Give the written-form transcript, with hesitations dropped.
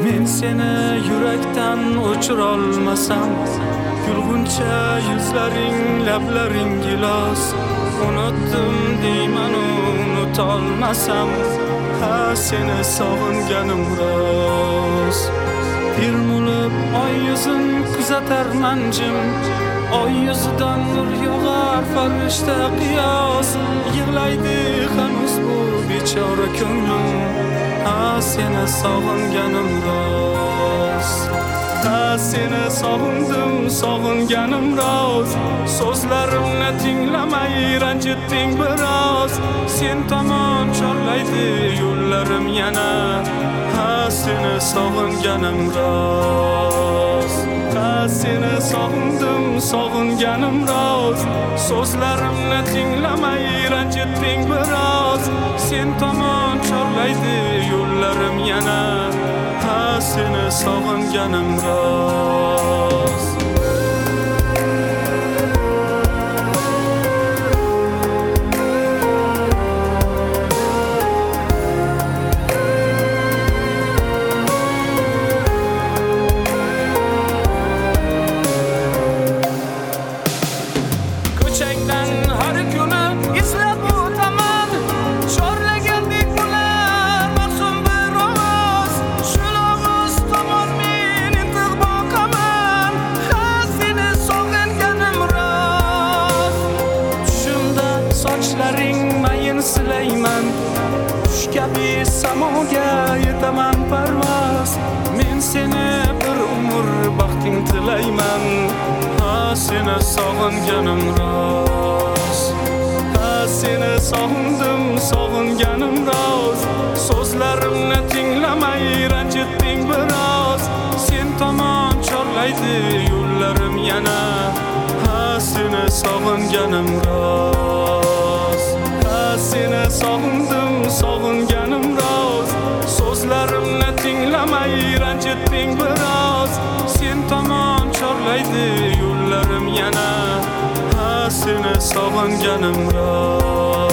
Men seni yurakdan o'chirolmasam, gulg'uncha yuzlaring, lablaring gilos. Unutdim deyman, unutolmasam, ha seni sog'inganim rost. Termulib oy yuzin kuzatarman jim, oy yuzidan nur yog'ar farishta qiyos. Yig'laydi hanuz bu bechora ko'nglim, ha seni sog'inganim rost. Ha seni sog'indim, sog'inganim rost. So'zlarimni tinglamay ranjitding biroz. Sen tomon chorlaydi yo'llarim yana, ha seni sog'inganim rost. Ha seni sog'indim, sog'inganim rost. So'zlarimni tinglamay ranjitding biroz. Sen tomon chorlaydi yo'llarim yana, ha seni sog'inganim rost. Ko'chakdan har kuni izlab o'taman, chorlagandek bular mavsum bir ovoz. Shulog'uz tomon men intiq boqaman, ha seni sog'inganim rost. Tushimda sochlaring mayin silayman, tush kabi samoga yetaman parvoz. Men seni bir umr baxting tilayman, ha seni sog'inganim rost. Ha seni sog'indim, sog'inganim rost. So'zlarimni tinglamay ranjitding biroz. Sen tomon chorlaydi yo'llarim yana, ha seni sog'inganim rost. Ha seni sog'indim, sog'inganim rost. So'zlarimni tinglamay ranjitding biroz. Sen tomon chorlaydi yo'llarim yana, ha seni sog'inganim rost.